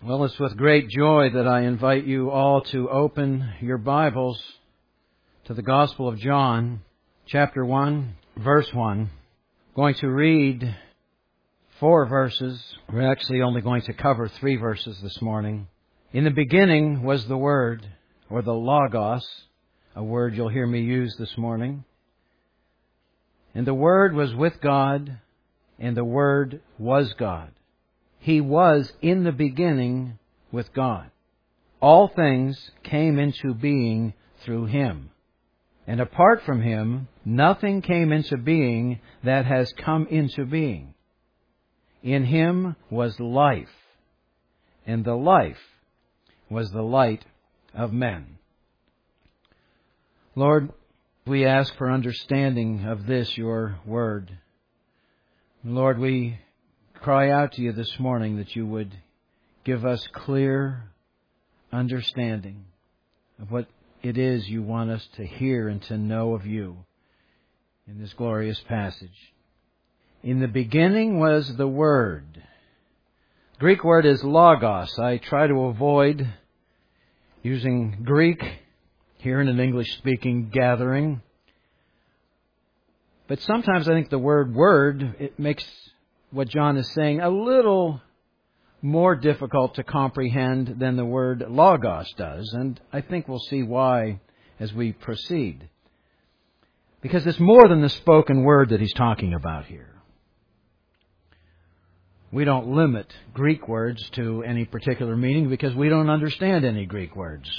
Well, it's with great joy that I invite you all to open your Bibles to the Gospel of John, chapter 1, verse 1. I'm going to read 4 verses. We're actually only going to cover 3 verses this morning. In the beginning was the Word, or the Logos, a word you'll hear me use this morning. And the Word was with God, and the Word was God. He was in the beginning with God. All things came into being through Him. And apart from Him, nothing came into being that has come into being. In Him was life, and the life was the light of men. Lord, we ask for understanding of this, your word. Lord, we cry out to you this morning that you would give us clear understanding of what it is you want us to hear and to know of you in this glorious passage. In the beginning was the Word. The Greek word is logos. I try to avoid using Greek here in an English-speaking gathering. But sometimes I think the word, it makes what John is saying a little more difficult to comprehend than the word logos does. And I think we'll see why as we proceed. Because it's more than the spoken word that he's talking about here. We don't limit Greek words to any particular meaning because we don't understand any Greek words.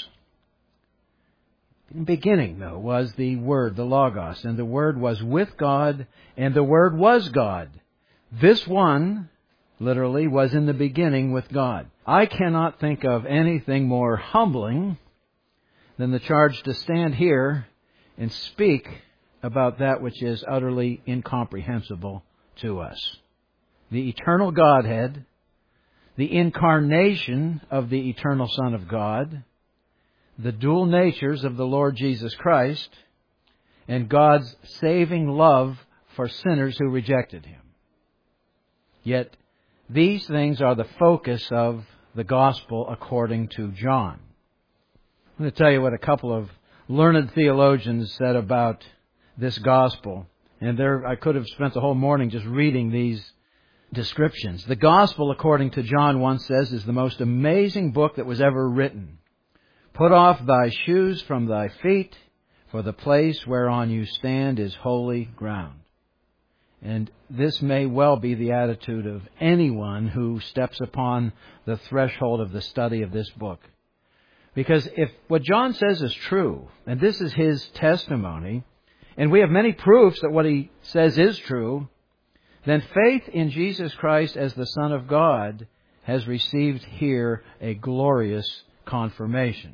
In the beginning, though, was the Word, the Logos, and the Word was with God, and the Word was God. This one, literally, was in the beginning with God. I cannot think of anything more humbling than the charge to stand here and speak about that which is utterly incomprehensible to us. The eternal Godhead, the incarnation of the eternal Son of God, the dual natures of the Lord Jesus Christ, and God's saving love for sinners who rejected Him. Yet, these things are the focus of the Gospel according to John. I'm going to tell you what a couple of learned theologians said about this Gospel. And I could have spent the whole morning just reading these descriptions. The Gospel, according to John 1, says, is the most amazing book that was ever written. Put off thy shoes from thy feet, for the place whereon you stand is holy ground. And this may well be the attitude of anyone who steps upon the threshold of the study of this book. Because if what John says is true, and this is his testimony, and we have many proofs that what he says is true, then faith in Jesus Christ as the Son of God has received here a glorious confirmation.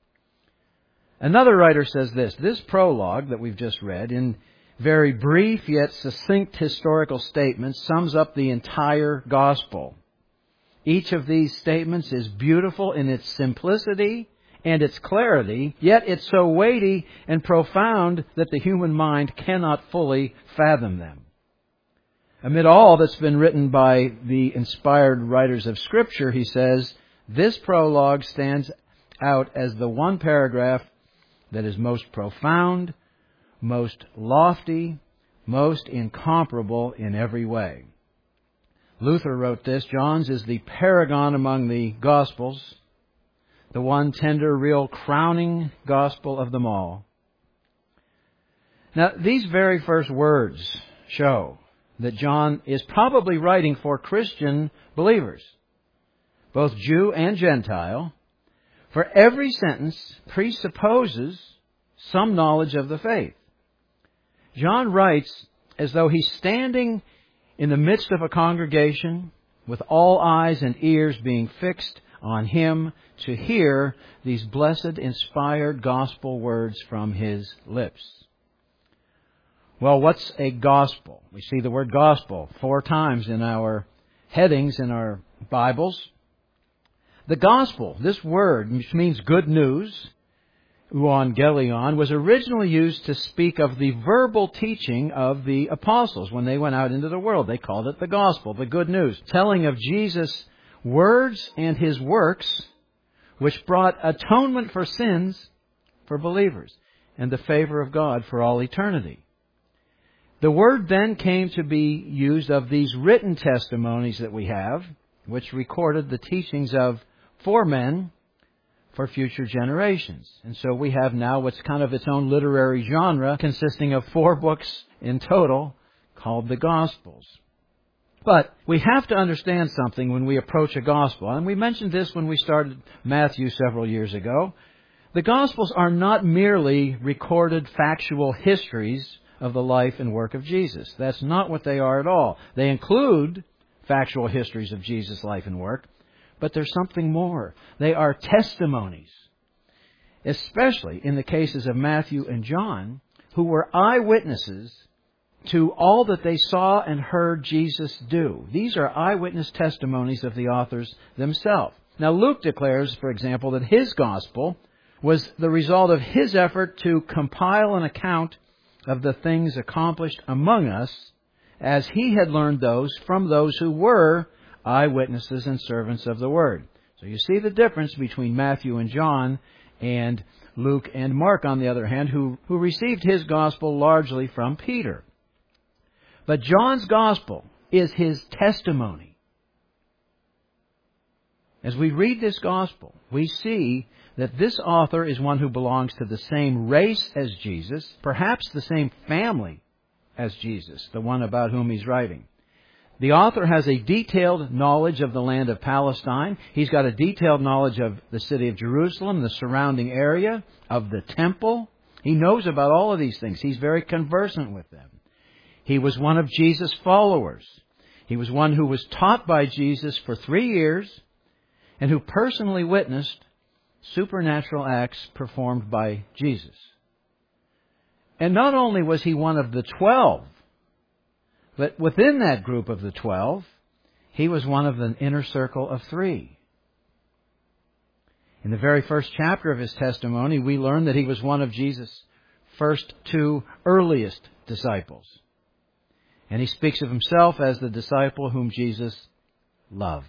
Another writer says this prologue that we've just read, in very brief yet succinct historical statements, sums up the entire Gospel. Each of these statements is beautiful in its simplicity and its clarity, yet it's so weighty and profound that the human mind cannot fully fathom them. Amid all that's been written by the inspired writers of Scripture, he says, this prologue stands out as the one paragraph that is most profound, most lofty, most incomparable in every way. Luther wrote this, John's is the paragon among the Gospels, the one tender, real, crowning Gospel of them all. Now, these very first words show that John is probably writing for Christian believers, both Jew and Gentile, for every sentence presupposes some knowledge of the faith. John writes as though he's standing in the midst of a congregation with all eyes and ears being fixed on him to hear these blessed, inspired gospel words from his lips. Well, what's a gospel? We see the word gospel 4 times in our headings in our Bibles. The gospel, this word, which means good news, euangelion, was originally used to speak of the verbal teaching of the apostles when they went out into the world. They called it the gospel, the good news, telling of Jesus' words and His works, which brought atonement for sins for believers and the favor of God for all eternity. The Word then came to be used of these written testimonies that we have, which recorded the teachings of 4 men for future generations. And so we have now what's kind of its own literary genre, consisting of 4 books in total, called the Gospels. But we have to understand something when we approach a Gospel. And we mentioned this when we started Matthew several years ago. The Gospels are not merely recorded factual histories of the life and work of Jesus. That's not what they are at all. They include factual histories of Jesus' life and work, but there's something more. They are testimonies, especially in the cases of Matthew and John, who were eyewitnesses to all that they saw and heard Jesus do. These are eyewitness testimonies of the authors themselves. Now, Luke declares, for example, that his gospel was the result of his effort to compile an account of the things accomplished among us, as he had learned those from those who were eyewitnesses and servants of the Word. So you see the difference between Matthew and John and Luke and Mark, on the other hand, who received his gospel largely from Peter. But John's gospel is his testimony. As we read this gospel, we see that this author is one who belongs to the same race as Jesus, perhaps the same family as Jesus, the one about whom he's writing. The author has a detailed knowledge of the land of Palestine. He's got a detailed knowledge of the city of Jerusalem, the surrounding area, of the temple. He knows about all of these things. He's very conversant with them. He was one of Jesus' followers. He was one who was taught by Jesus for 3 years and who personally witnessed supernatural acts performed by Jesus. And not only was he one of the 12, but within that group of the 12, he was one of the inner circle of 3. In the very first chapter of his testimony, we learn that he was one of Jesus' first 2 earliest disciples. And he speaks of himself as the disciple whom Jesus loved.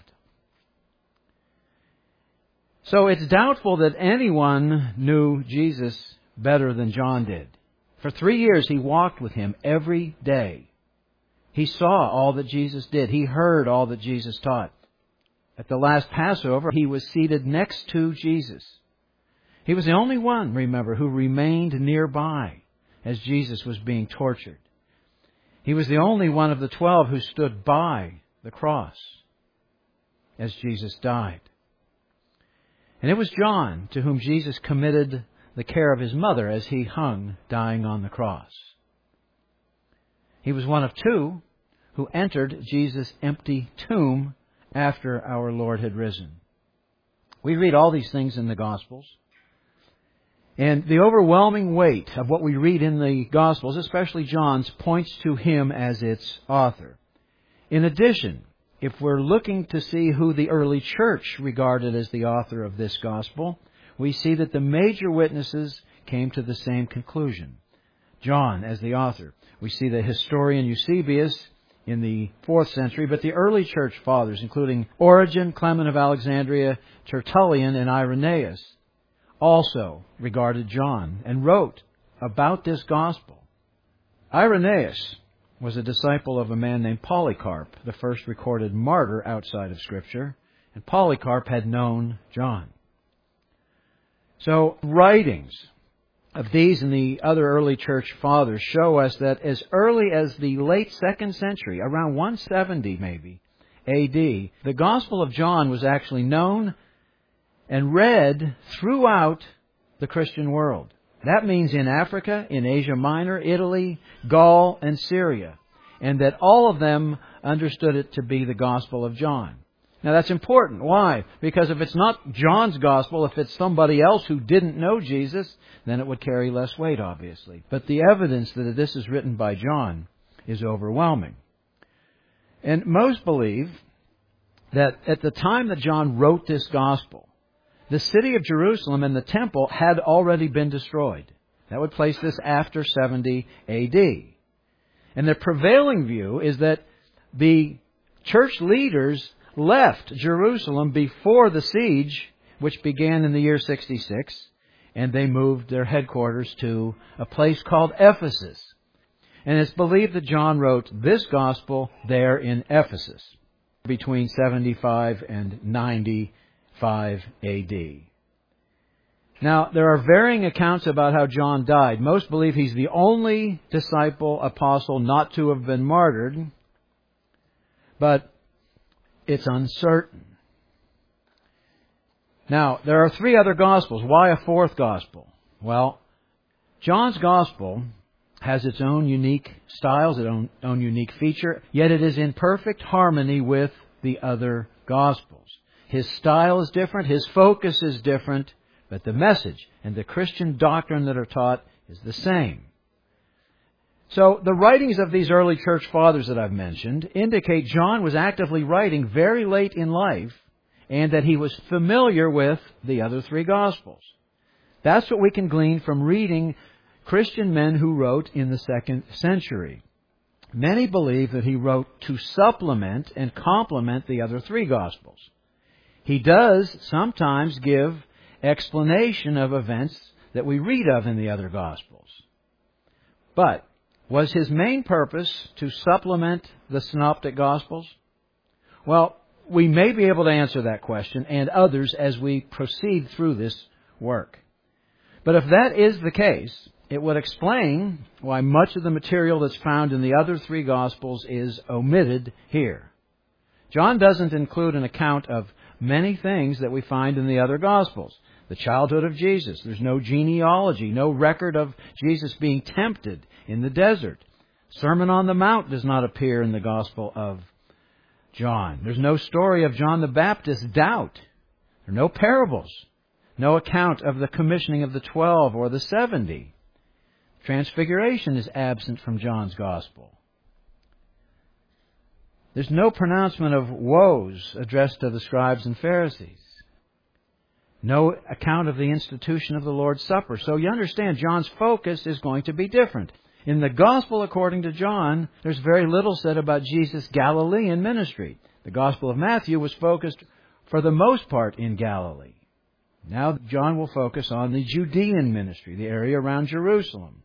So it's doubtful that anyone knew Jesus better than John did. For 3 years he walked with him every day. He saw all that Jesus did. He heard all that Jesus taught. At the last Passover, he was seated next to Jesus. He was the only one, remember, who remained nearby as Jesus was being tortured. He was the only one of the 12 who stood by the cross as Jesus died. And it was John to whom Jesus committed the care of his mother as he hung, dying on the cross. He was one of 2 who entered Jesus' empty tomb after our Lord had risen. We read all these things in the Gospels. And the overwhelming weight of what we read in the Gospels, especially John's, points to him as its author. In addition, if we're looking to see who the early church regarded as the author of this Gospel, we see that the major witnesses came to the same conclusion. John as the author. We see the historian Eusebius in the 4th century, but the early church fathers, including Origen, Clement of Alexandria, Tertullian, and Irenaeus, also regarded John and wrote about this Gospel. Irenaeus was a disciple of a man named Polycarp, the first recorded martyr outside of Scripture, and Polycarp had known John. So, writings of these and the other early church fathers show us that as early as the late 2nd century, around 170 maybe, A.D., the Gospel of John was actually known and read throughout the Christian world. That means in Africa, in Asia Minor, Italy, Gaul, and Syria. And that all of them understood it to be the Gospel of John. Now that's important. Why? Because if it's not John's Gospel, if it's somebody else who didn't know Jesus, then it would carry less weight, obviously. But the evidence that this is written by John is overwhelming. And most believe that at the time that John wrote this Gospel, the city of Jerusalem and the temple had already been destroyed. That would place this after 70 A.D. And the prevailing view is that the church leaders left Jerusalem before the siege, which began in the year 66, and they moved their headquarters to a place called Ephesus. And it's believed that John wrote this gospel there in Ephesus between 75 and 95 A.D. Now, there are varying accounts about how John died. Most believe he's the only disciple, apostle, not to have been martyred, but it's uncertain. Now, there are 3 other Gospels. Why a 4th Gospel? Well, John's Gospel has its own unique styles, its own unique feature, yet it is in perfect harmony with the other Gospels. His style is different, his focus is different, but the message and the Christian doctrine that are taught is the same. So, the writings of these early church fathers that I've mentioned indicate John was actively writing very late in life, and that he was familiar with the other 3 Gospels. That's what we can glean from reading Christian men who wrote in the 2nd century. Many believe that he wrote to supplement and complement the other 3 Gospels. He does sometimes give explanation of events that we read of in the other Gospels. But was his main purpose to supplement the Synoptic Gospels? Well, we may be able to answer that question and others as we proceed through this work. But if that is the case, it would explain why much of the material that's found in the other 3 Gospels is omitted here. John doesn't include an account of many things that we find in the other Gospels. The childhood of Jesus. There's no genealogy, no record of Jesus being tempted in the desert. Sermon on the Mount does not appear in the Gospel of John. There's no story of John the Baptist's doubt. There are no parables. No account of the commissioning of the 12 or the 70. Transfiguration is absent from John's Gospel. There's no pronouncement of woes addressed to the scribes and Pharisees. No account of the institution of the Lord's Supper. So you understand, John's focus is going to be different. In the Gospel according to John, there's very little said about Jesus' Galilean ministry. The Gospel of Matthew was focused for the most part in Galilee. Now John will focus on the Judean ministry, the area around Jerusalem.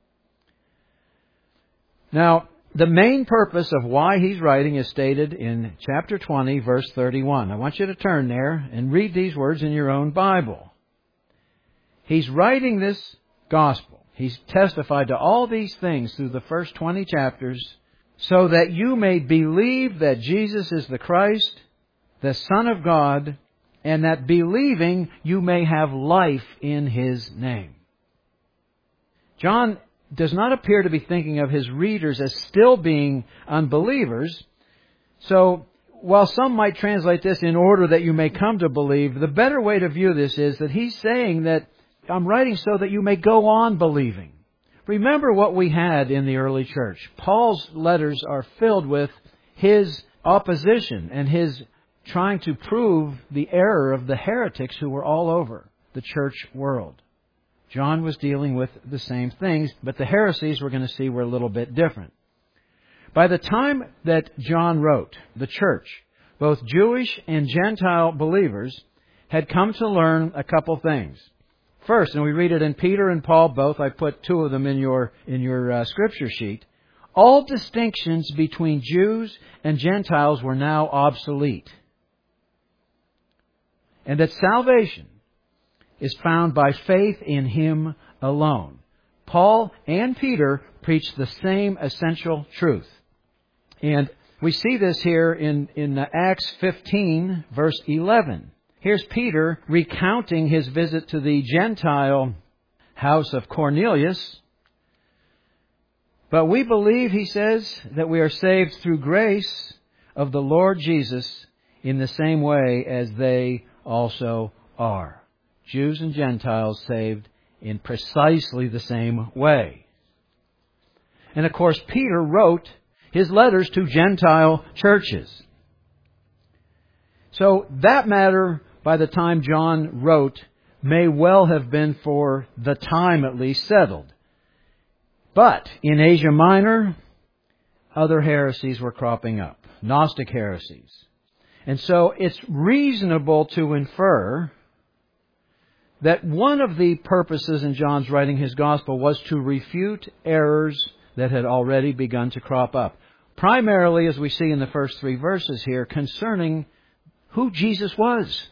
Now, the main purpose of why he's writing is stated in chapter 20, verse 31. I want you to turn there and read these words in your own Bible. He's writing this gospel. He's testified to all these things through the first 20 chapters, so that you may believe that Jesus is the Christ, the Son of God, and that believing you may have life in His name. John does not appear to be thinking of his readers as still being unbelievers. So, while some might translate this in order that you may come to believe, the better way to view this is that he's saying that I'm writing so that you may go on believing. Remember what we had in the early church. Paul's letters are filled with his opposition and his trying to prove the error of the heretics who were all over the church world. John was dealing with the same things, but the heresies we're going to see were a little bit different. By the time that John wrote, the church, both Jewish and Gentile believers, had come to learn a couple things. First, and we read it in Peter and Paul both, I put 2 of them in your scripture sheet, all distinctions between Jews and Gentiles were now obsolete. And that salvation is found by faith in Him alone. Paul and Peter preach the same essential truth. And we see this here in Acts 15, verse 11. Here's Peter recounting his visit to the Gentile house of Cornelius. But we believe, he says, that we are saved through grace of the Lord Jesus in the same way as they also are. Jews and Gentiles saved in precisely the same way. And of course, Peter wrote his letters to Gentile churches. So that matter, by the time John wrote, may well have been for the time at least settled. But in Asia Minor, other heresies were cropping up. Gnostic heresies. And so it's reasonable to infer that one of the purposes in John's writing his Gospel was to refute errors that had already begun to crop up. Primarily, as we see in the first 3 verses here, concerning who Jesus was.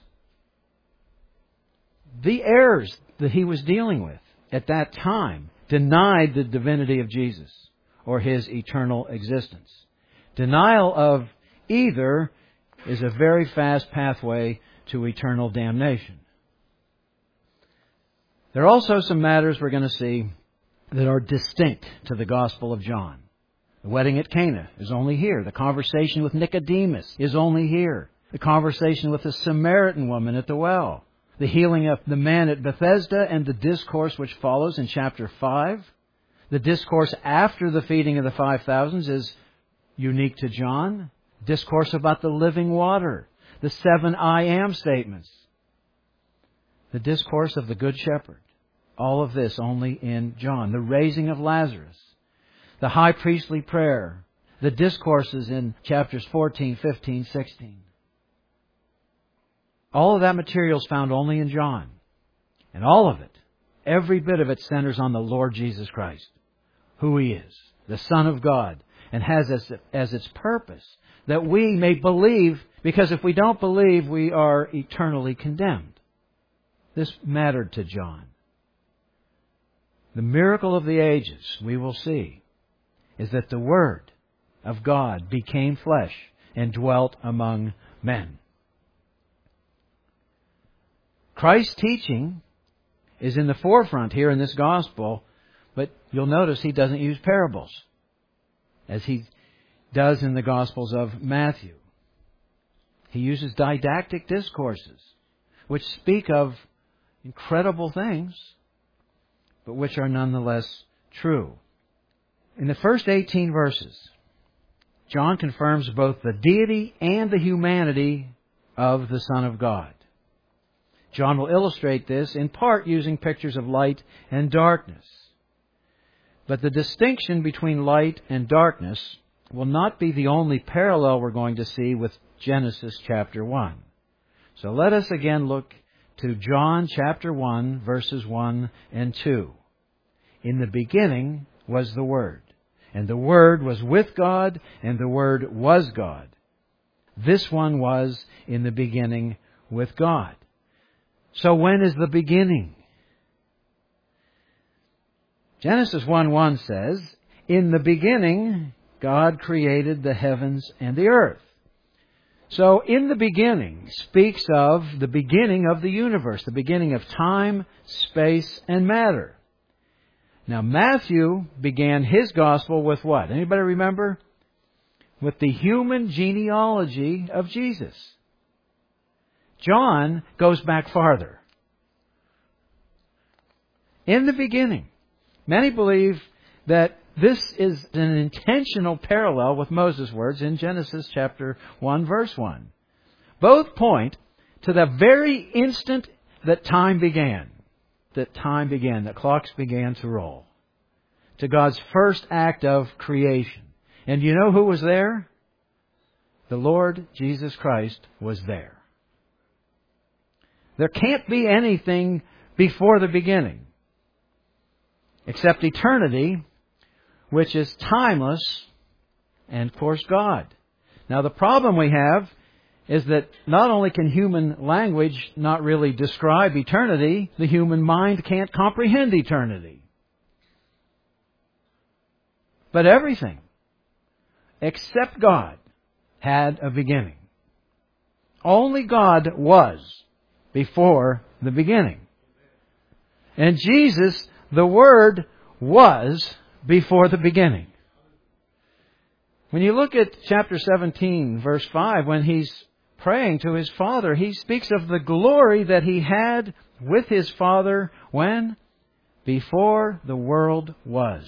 The errors that he was dealing with at that time denied the divinity of Jesus or his eternal existence. Denial of either is a very fast pathway to eternal damnation. There are also some matters we're going to see that are distinct to the Gospel of John. The wedding at Cana is only here. The conversation with Nicodemus is only here. The conversation with the Samaritan woman at the well. The healing of the man at Bethesda and the discourse which follows in chapter 5. The discourse after the feeding of the 5,000 is unique to John. Discourse about the living water. The 7 I am statements. The discourse of the Good Shepherd. All of this only in John. The raising of Lazarus. The high priestly prayer. The discourses in chapters 14, 15, 16. All of that material is found only in John. And all of it, every bit of it centers on the Lord Jesus Christ. Who He is. The Son of God. And has as its purpose that we may believe, because if we don't believe, we are eternally condemned. This mattered to John. The miracle of the ages, we will see, is that the Word of God became flesh and dwelt among men. Christ's teaching is in the forefront here in this Gospel, but you'll notice He doesn't use parables, as He does in the Gospels of Matthew. He uses didactic discourses, which speak of incredible things, but which are nonetheless true. In the first 18 verses, John confirms both the deity and the humanity of the Son of God. John will illustrate this in part using pictures of light and darkness. But the distinction between light and darkness will not be the only parallel we're going to see with Genesis chapter 1. So let us again look to John chapter 1, verses 1 and 2. In the beginning was the Word, and the Word was with God, and the Word was God. This one was in the beginning with God. So when is the beginning? Genesis 1:1 says, "In the beginning, God created the heavens and the earth." So, in the beginning speaks of the beginning of the universe, the beginning of time, space, and matter. Now, Matthew began his gospel with what? Anybody remember? With the human genealogy of Jesus. John goes back farther. In the beginning. Many believe that this is an intentional parallel with Moses' words in Genesis chapter 1, verse 1. Both point to the very instant that time began. That clocks began to roll. To God's first act of creation. And you know who was there? The Lord Jesus Christ was there. There can't be anything before the beginning, except eternity, which is timeless, and of course God. Now the problem we have is that not only can human language not really describe eternity, the human mind can't comprehend eternity. But everything, except God, had a beginning. Only God was before the beginning. And Jesus, the Word, was before the beginning. When you look at chapter 17, verse 5, when He's praying to His Father, He speaks of the glory that He had with His Father when? Before the world was.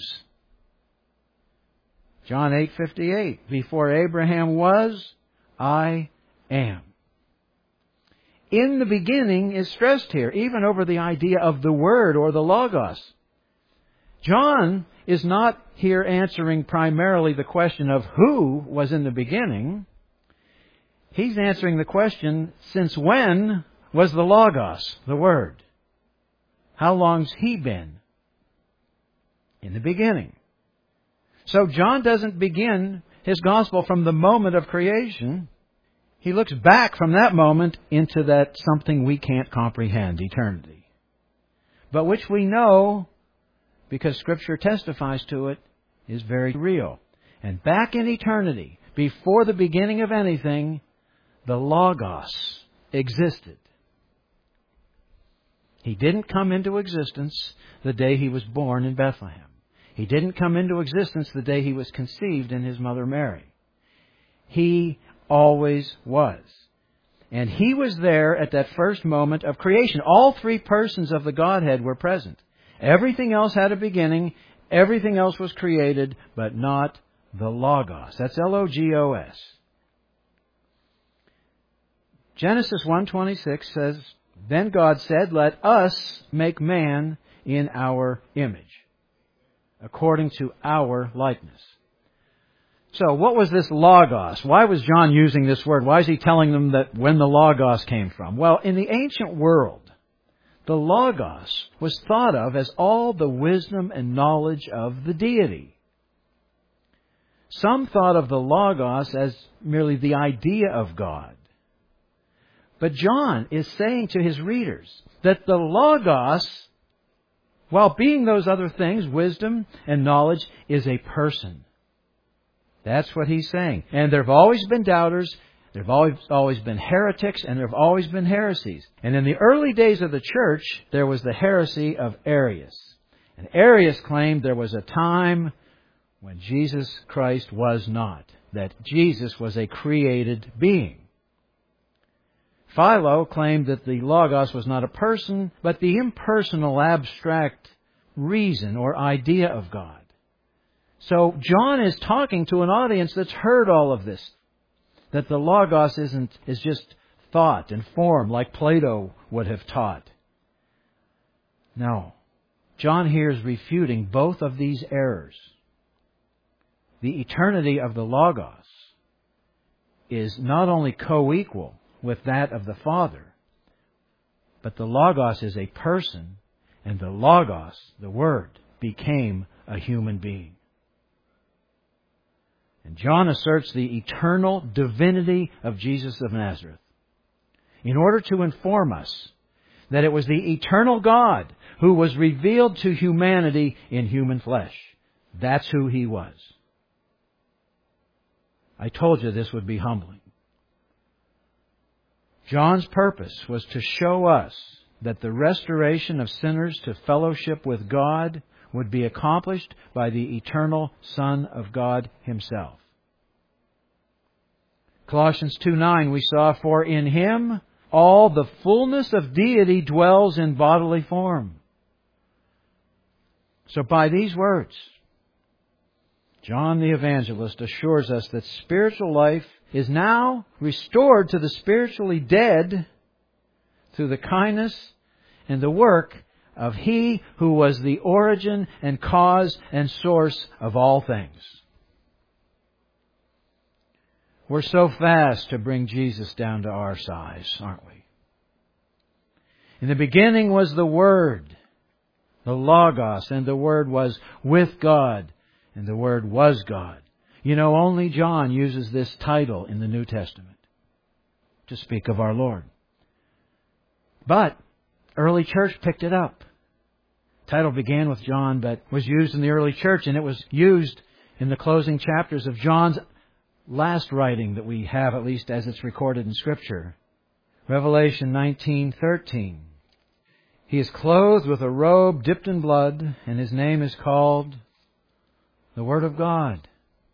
John 8:58, before Abraham was, I am. In the beginning is stressed here, even over the idea of the Word or the Logos. John is not here answering primarily the question of who was in the beginning. He's answering the question, since when was the Logos, the Word? How long's He been? In the beginning. So John doesn't begin his Gospel from the moment of creation. He looks back from that moment into that something we can't comprehend, eternity. But which we know, because Scripture testifies to it, is very real. And back in eternity, before the beginning of anything, the Logos existed. He didn't come into existence the day He was born in Bethlehem. He didn't come into existence the day He was conceived in His mother Mary. He always was. And He was there at that first moment of creation. All three persons of the Godhead were present. Everything else had a beginning. Everything else was created, but not the Logos. That's Logos. Genesis 1:26 says, "Then God said, 'Let us make man in our image, according to our likeness.'" So what was this Logos? Why was John using this word? Why is he telling them that when the Logos came from? Well, in the ancient world, the Logos was thought of as all the wisdom and knowledge of the deity. Some thought of the Logos as merely the idea of God. But John is saying to his readers that the Logos, while being those other things, wisdom and knowledge, is a person. That's what he's saying. And there have always been doubters, there have always been heretics, and there have always been heresies. And in the early days of the church, there was the heresy of Arius. And Arius claimed there was a time when Jesus Christ was not, that Jesus was a created being. Philo claimed that the Logos was not a person, but the impersonal, abstract reason or idea of God. So John is talking to an audience that's heard all of this, that the Logos is just thought and form like Plato would have taught. No. John here is refuting both of these errors. The eternity of the Logos is not only co-equal with that of the Father, but the Logos is a person, and the Logos, the Word, became a human being. And John asserts the eternal divinity of Jesus of Nazareth in order to inform us that it was the eternal God who was revealed to humanity in human flesh. That's who He was. I told you this would be humbling. John's purpose was to show us that the restoration of sinners to fellowship with God would be accomplished by the eternal Son of God Himself. Colossians 2:9 we saw, "For in Him all the fullness of deity dwells in bodily form." So by these words, John the Evangelist assures us that spiritual life is now restored to the spiritually dead through the kindness and the work of He who was the origin and cause and source of all things. We're so fast to bring Jesus down to our size, aren't we? In the beginning was the Word, the Logos, and the Word was with God, and the Word was God. You know, only John uses this title in the New Testament to speak of our Lord. But early church picked it up. The title began with John, but was used in the early church, and it was used in the closing chapters of John's last writing that we have, at least as it's recorded in Scripture. Revelation 19:13. "He is clothed with a robe dipped in blood, and His name is called the Word of God."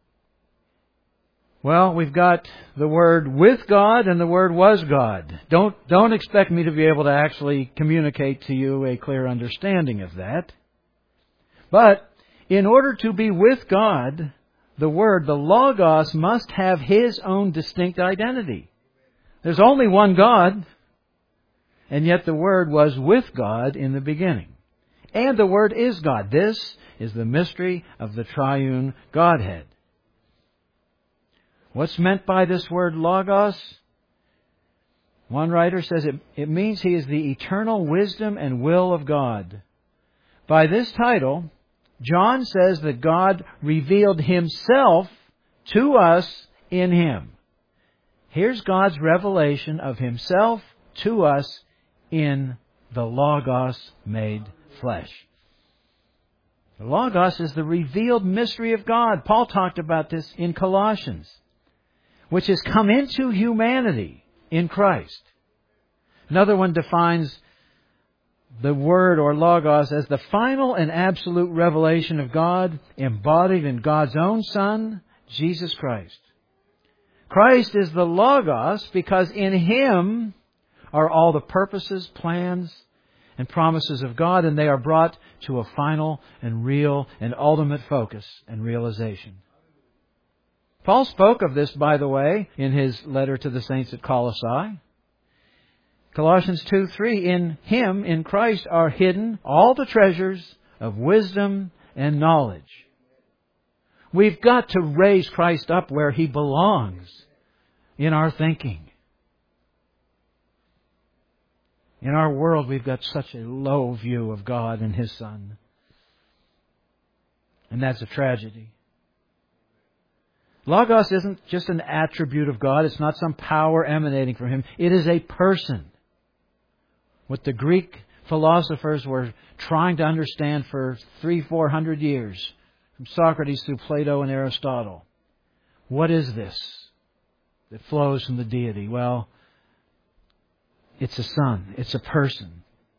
Well, we've got the Word with God and the Word was God. Don't expect me to be able to actually communicate to you a clear understanding of that. But in order to be with God, the Word, the Logos, must have His own distinct identity. There's only one God, and yet the Word was with God in the beginning. And the Word is God. This is the mystery of the triune Godhead. What's meant by this word Logos? One writer says it means He is the eternal wisdom and will of God. By this title, John says that God revealed Himself to us in Him. Here's God's revelation of Himself to us in the Logos made flesh. The Logos is the revealed mystery of God. Paul talked about this in Colossians, which has come into humanity in Christ. Another one defines the Word or Logos as the final and absolute revelation of God embodied in God's own Son, Jesus Christ. Christ is the Logos because in Him are all the purposes, plans, and promises of God, and they are brought to a final and real and ultimate focus and realization. Paul spoke of this, by the way, in his letter to the saints at Colossae. Colossians 2:3, in Him, in Christ, are hidden all the treasures of wisdom and knowledge. We've got to raise Christ up where He belongs in our thinking. In our world, we've got such a low view of God and His Son. And that's a tragedy. Logos isn't just an attribute of God. It's not some power emanating from Him. It is a person. What the Greek philosophers were trying to understand for 300-400 years, from Socrates through Plato and Aristotle. What is this that flows from the deity? Well, it's a Son. It's a person.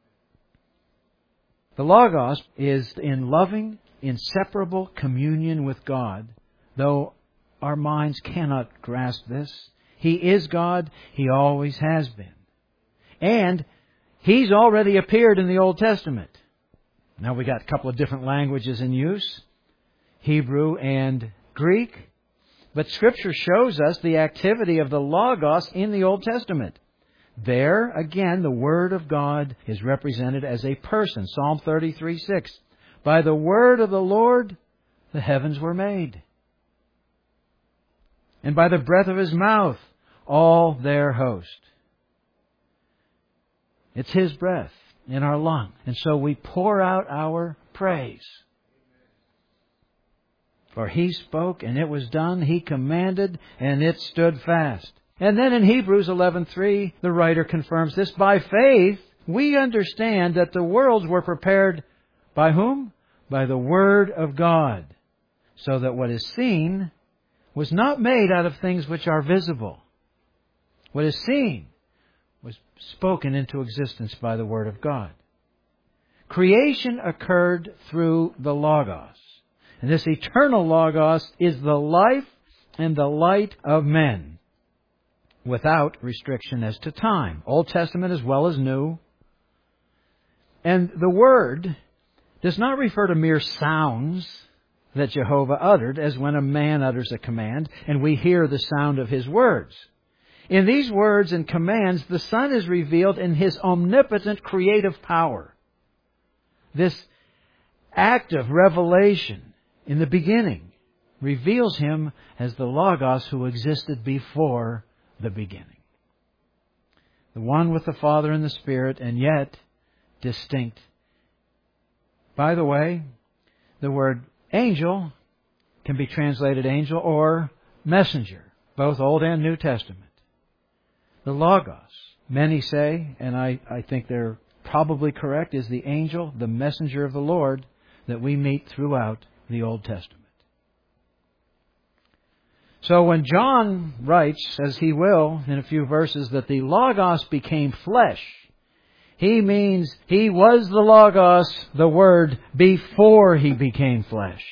The Logos is in loving, inseparable communion with God, though our minds cannot grasp this. He is God. He always has been. And He's already appeared in the Old Testament. Now we got a couple of different languages in use, Hebrew and Greek. But Scripture shows us the activity of the Logos in the Old Testament. There, again, the Word of God is represented as a person. Psalm 33:6. By the word of the Lord, the heavens were made. And by the breath of His mouth, all their host. It's His breath in our lung. And so we pour out our praise. For He spoke and it was done. He commanded and it stood fast. And then in Hebrews 11:3, the writer confirms this. By faith, we understand that the worlds were prepared by whom? By the Word of God. So that what is seen was not made out of things which are visible. What is seen was spoken into existence by the Word of God. Creation occurred through the Logos. And this eternal Logos is the life and the light of men, without restriction as to time, Old Testament as well as New. And the Word does not refer to mere sounds that Jehovah uttered, as when a man utters a command and we hear the sound of His words. In these words and commands, the Son is revealed in His omnipotent creative power. This act of revelation in the beginning reveals Him as the Logos who existed before the beginning. The one with the Father and the Spirit, and yet distinct. By the way, the word angel can be translated angel or messenger, both Old and New Testament. The Logos, many say, and I think they're probably correct, is the angel, the messenger of the Lord that we meet throughout the Old Testament. So when John writes, as he will in a few verses, that the Logos became flesh, he means He was the Logos, the Word, before He became flesh.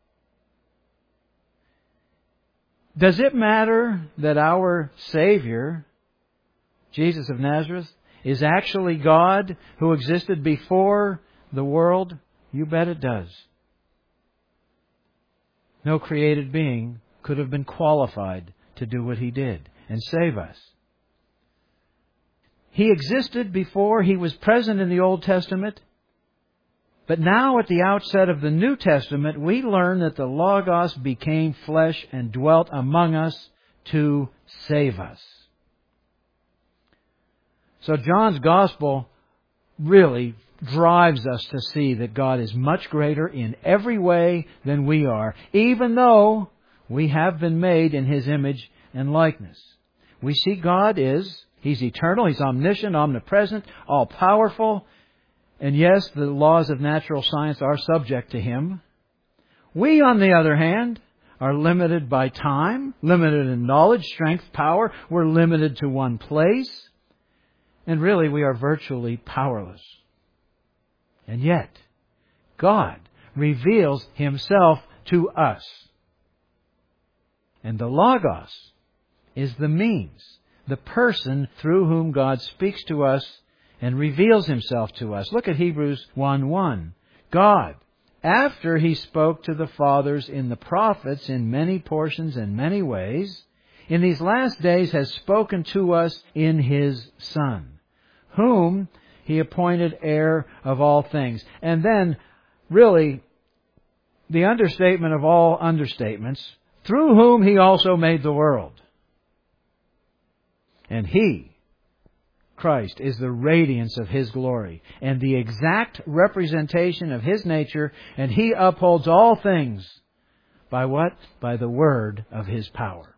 Does it matter that our Savior, Jesus of Nazareth, is actually God who existed before the world? You bet it does. No created being could have been qualified to do what He did and save us. He existed before. He was present in the Old Testament. But now at the outset of the New Testament, we learn that the Logos became flesh and dwelt among us to save us. So John's Gospel really drives us to see that God is much greater in every way than we are, even though we have been made in His image and likeness. We see God He's eternal, He's omniscient, omnipresent, all-powerful, and yes, the laws of natural science are subject to Him. We, on the other hand, are limited by time, limited in knowledge, strength, power. We're limited to one place. And really, we are virtually powerless. And yet, God reveals Himself to us. And the Logos is the means, the person through whom God speaks to us and reveals Himself to us. Look at Hebrews 1:1. God, after He spoke to the fathers in the prophets in many portions and many ways, in these last days has spoken to us in His Son, whom He appointed heir of all things. And then, really, the understatement of all understatements, through whom He also made the world. And He, Christ, is the radiance of His glory and the exact representation of His nature, and He upholds all things by what? By the word of His power.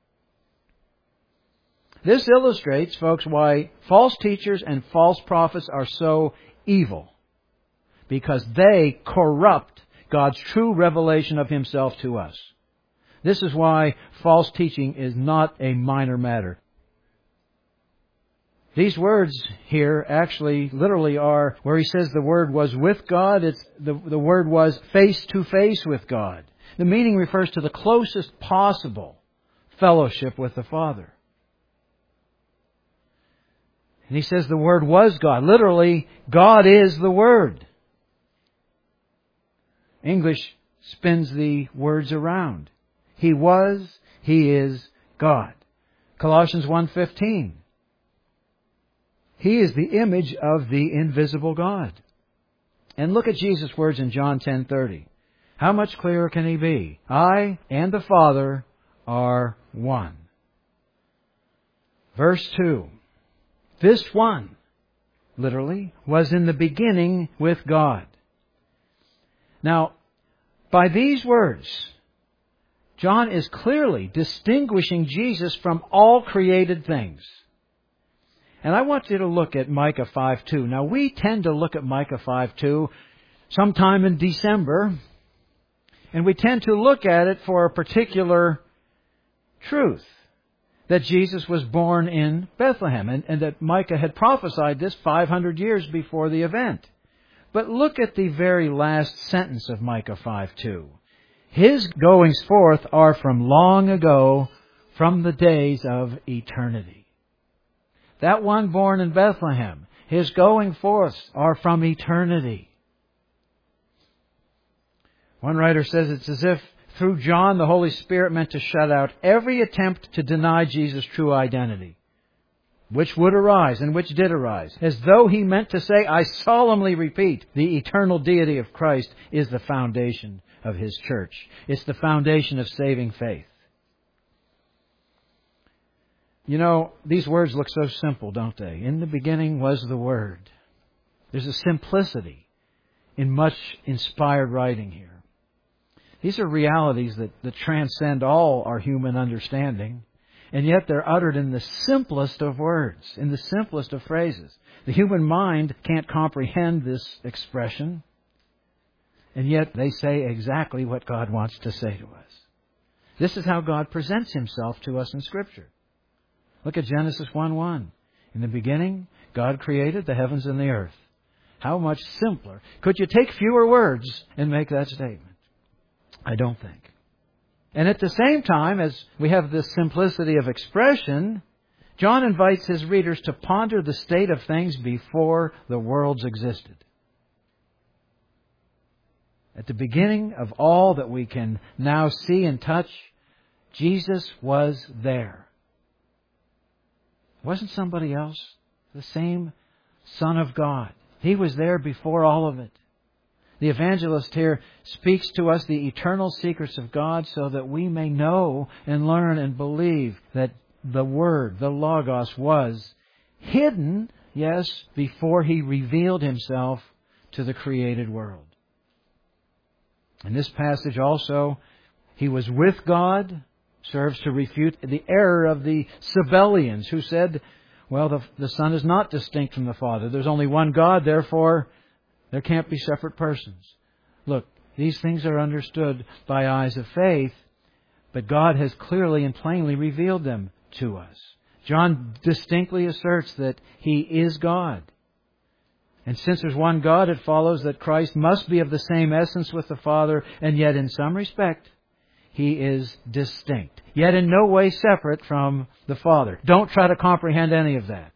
This illustrates, folks, why false teachers and false prophets are so evil. Because they corrupt God's true revelation of Himself to us. This is why false teaching is not a minor matter. These words here actually literally are where He says the Word was with God. The Word was face to face with God. The meaning refers to the closest possible fellowship with the Father. And He says the Word was God. Literally, God is the Word. English spins the words around. He was, He is God. Colossians 1:15. He is the image of the invisible God. And look at Jesus' words in John 10:30. How much clearer can He be? I and the Father are one. Verse 2. This one, literally, was in the beginning with God. Now, by these words, John is clearly distinguishing Jesus from all created things. And I want you to look at Micah 5:2. Now, we tend to look at Micah 5:2 sometime in December, and we tend to look at it for a particular truth, that Jesus was born in Bethlehem, and that Micah had prophesied this 500 years before the event. But look at the very last sentence of Micah 5:2. His goings forth are from long ago, from the days of eternity. That one born in Bethlehem, His going forth are from eternity. One writer says it's as if through John the Holy Spirit meant to shut out every attempt to deny Jesus' true identity, which would arise and which did arise, as though He meant to say, I solemnly repeat, the eternal deity of Christ is the foundation of His church. It's the foundation of saving faith. You know, these words look so simple, don't they? In the beginning was the Word. There's a simplicity in much inspired writing here. These are realities that transcend all our human understanding, and yet they're uttered in the simplest of words, in the simplest of phrases. The human mind can't comprehend this expression, and yet they say exactly what God wants to say to us. This is how God presents Himself to us in Scripture. Look at Genesis 1:1. In the beginning, God created the heavens and the earth. How much simpler. Could you take fewer words and make that statement? I don't think. And at the same time, as we have this simplicity of expression, John invites his readers to ponder the state of things before the worlds existed. At the beginning of all that we can now see and touch, Jesus was there. It wasn't somebody else. The same Son of God. He was there before all of it. The evangelist here speaks to us the eternal secrets of God so that we may know and learn and believe that the Word, the Logos, was hidden, yes, before He revealed Himself to the created world. In this passage also, He was with God, serves to refute the error of the Sabellians who said, well, the Son is not distinct from the Father. There's only one God, therefore there can't be separate persons. Look, these things are understood by eyes of faith, but God has clearly and plainly revealed them to us. John distinctly asserts that He is God. And since there's one God, it follows that Christ must be of the same essence with the Father, and yet in some respect, He is distinct, yet in no way separate from the Father. Don't try to comprehend any of that.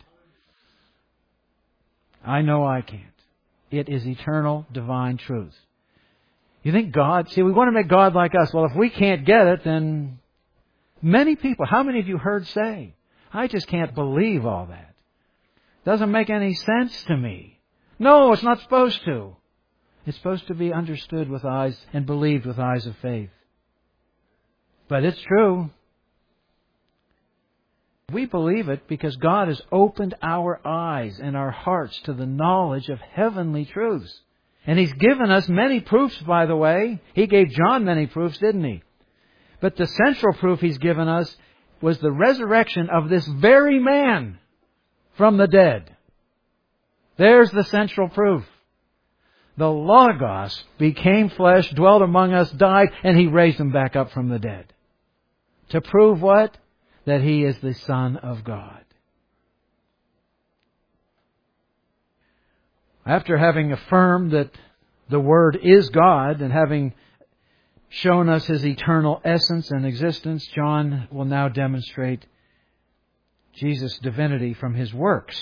I know I can't. It is eternal, divine truth. You think God... See, we want to make God like us. Well, if we can't get it, then many people... How many of you heard say, I just can't believe all that. Doesn't make any sense to me. No, it's not supposed to. It's supposed to be understood with eyes and believed with eyes of faith. But it's true. We believe it because God has opened our eyes and our hearts to the knowledge of heavenly truths. And He's given us many proofs, by the way. He gave John many proofs, didn't He? But the central proof He's given us was the resurrection of this very man from the dead. There's the central proof. The Logos became flesh, dwelt among us, died, and He raised Him back up from the dead. To prove what? That He is the Son of God. After having affirmed that the Word is God and having shown us His eternal essence and existence, John will now demonstrate Jesus' divinity from His works.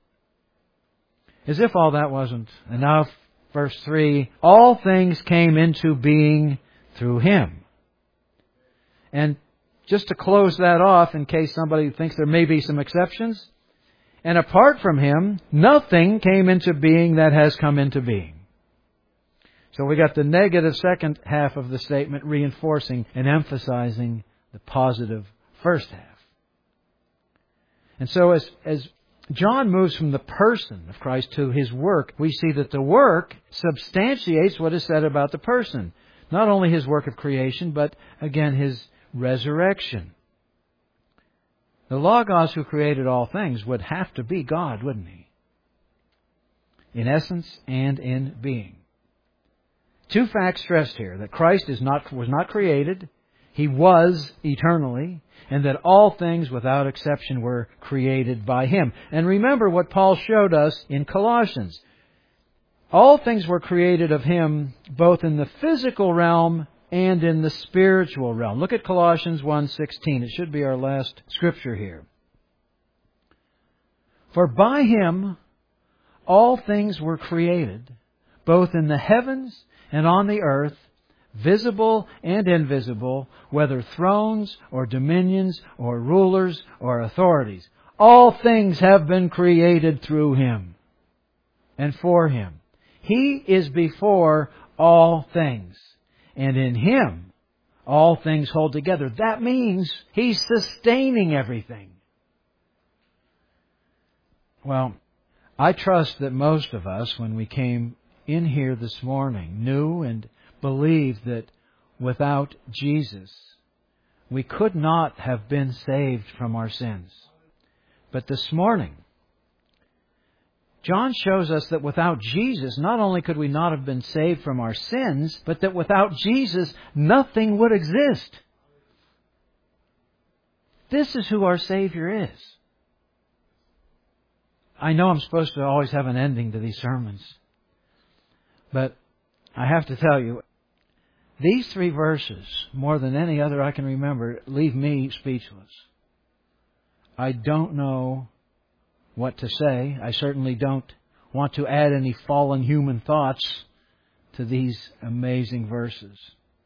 As if all that wasn't enough, verse 3, all things came into being through Him. And just to close that off, in case somebody thinks there may be some exceptions, and apart from Him, nothing came into being that has come into being. So we got the negative second half of the statement reinforcing and emphasizing the positive first half. And so as John moves from the person of Christ to His work, we see that the work substantiates what is said about the person. Not only His work of creation, but again His resurrection. The Logos who created all things would have to be God, wouldn't He? In essence and in being. Two facts stressed here: that Christ was not created, He was eternally, and that all things without exception were created by Him. And remember what Paul showed us in Colossians. All things were created of Him, both in the physical realm and in the spiritual realm. Look at Colossians 1:16. It should be our last scripture here. For by Him all things were created, both in the heavens and on the earth, visible and invisible, whether thrones or dominions or rulers or authorities. All things have been created through Him and for Him. He is before all things. And in Him, all things hold together. That means He's sustaining everything. Well, I trust that most of us, when we came in here this morning, knew and believed that without Jesus, we could not have been saved from our sins. But this morning, John shows us that without Jesus, not only could we not have been saved from our sins, but that without Jesus, nothing would exist. This is who our Savior is. I know I'm supposed to always have an ending to these sermons, but I have to tell you, these three verses, more than any other I can remember, leave me speechless. I don't know what to say. I certainly don't want to add any fallen human thoughts to these amazing verses.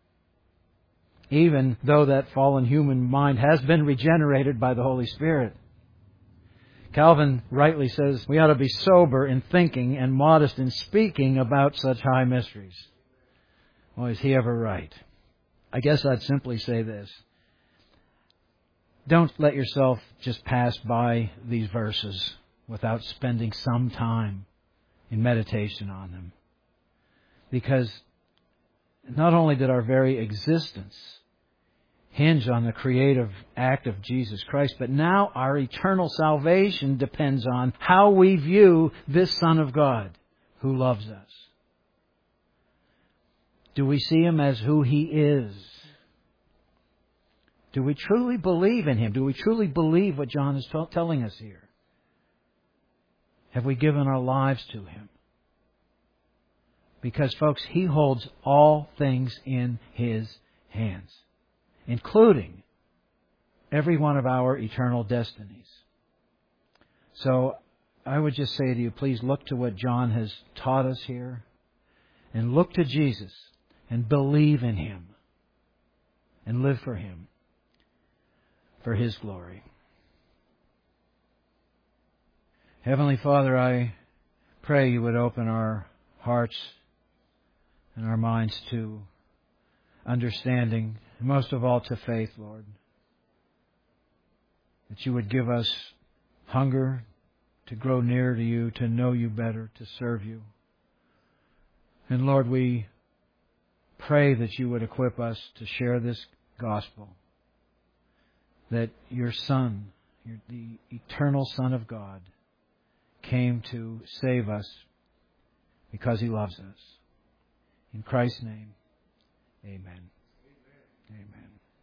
Even though that fallen human mind has been regenerated by the Holy Spirit. Calvin rightly says we ought to be sober in thinking and modest in speaking about such high mysteries. Well, is he ever right? I guess I'd simply say this. Don't let yourself just pass by these verses without spending some time in meditation on them. Because not only did our very existence hinge on the creative act of Jesus Christ, but now our eternal salvation depends on how we view this Son of God who loves us. Do we see Him as who He is? Do we truly believe in Him? Do we truly believe what John is telling us here? Have we given our lives to Him? Because, folks, He holds all things in His hands, including every one of our eternal destinies. So, I would just say to you, please look to what John has taught us here, and look to Jesus, and believe in Him, and live for Him, for His glory. Heavenly Father, I pray You would open our hearts and our minds to understanding, and most of all to faith, Lord. That You would give us hunger to grow nearer to You, to know You better, to serve You. And Lord, we pray that You would equip us to share this gospel. That Your Son, the eternal Son of God, came to save us because He loves us. In Christ's name, amen. Amen.